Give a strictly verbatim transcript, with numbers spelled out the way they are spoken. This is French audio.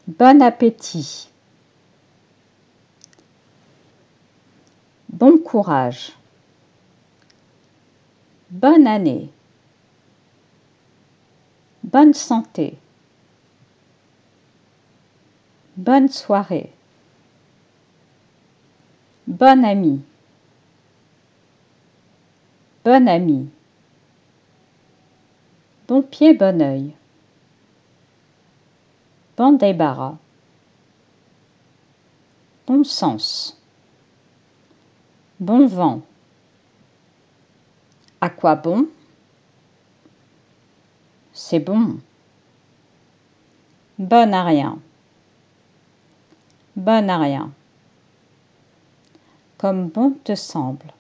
Bon appétit. Bon courage. Bonne année. Bonne santé. Bonne soirée. Bon ami. Bon ami. Bon pied, bon oeil. Bon débarras. Bon sens. Bon vent. À quoi bon? C'est bon. Bon à rien. Bon à rien. Comme bon te semble.